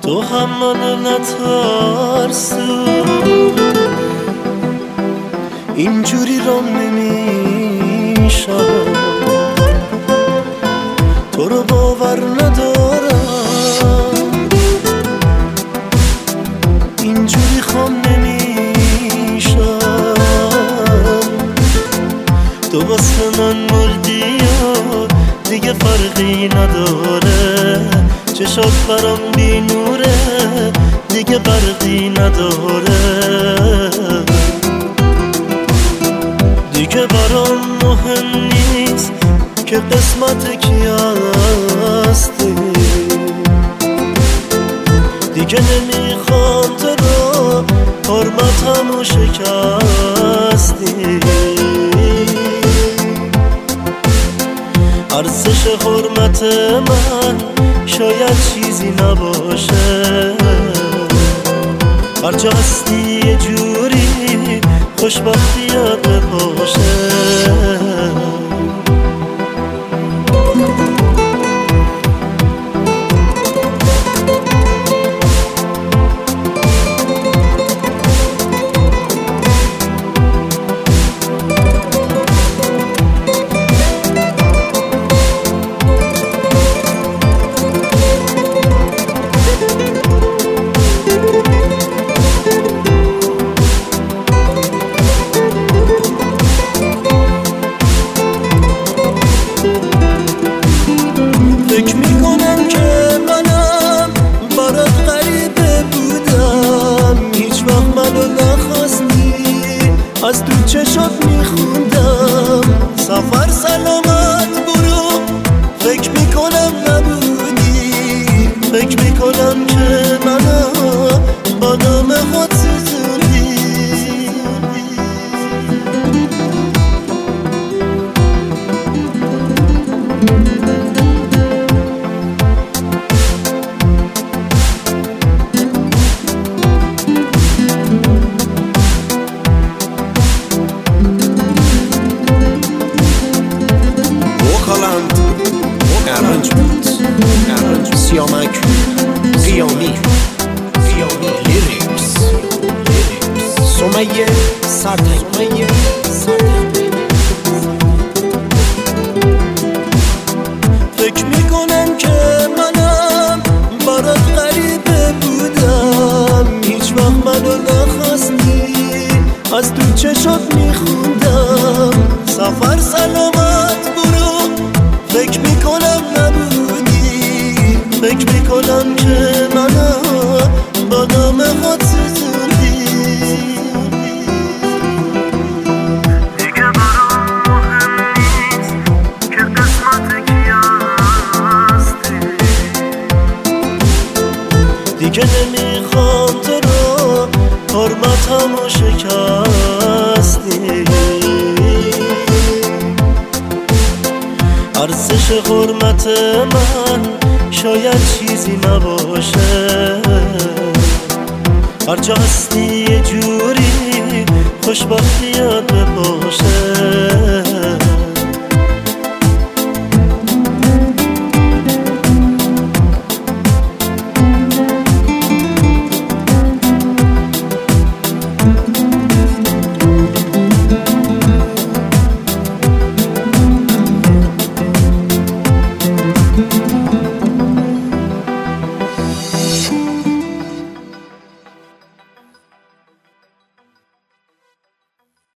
تو هم منو نترسو، اینجوری رام نمیشم، تو رو باور ندارم، اینجوری خام نمیشم، تو واسه من مردی و دیگه فرقی نداره، چشات برام بی نوره دیگه برقی نداره، دیگه برام مهم نیست که قسمت کی هستی، دیگه نمیخوام تو رو حرمتمو شکستی، ارزش حرمت من شاید چیزی نباشه، هر جا هستی یه جوری خوشبختیات بپاشه. فکر میکنم که منم برات غریبه بودم، هیچ وقت منو نخواستی، از تو چشات میخوندم سفر سلامت برو، فکر میکنم نبودی، فکر میکنم که منو با نام خود ستوندی، سیامک قیامی لیریکس سمیه سرتنگ. فکر میکنم که منم برات غریبه بودم، هیچ وقت منو نخواستی، از تو چشات میخوندم سفر سلامت برو، فکر میکنم نبودی، فکر میکنم که منو با نام خود ستوندی، دیگه برام مهم نیست که قسمت کی هستی، دیگه نمیخوام تو رو حرمتمو شکستی، ارزش حرمت من شاید چیزی نباشه، هر جا هستی یه جوری خوشبختیات بپاشه.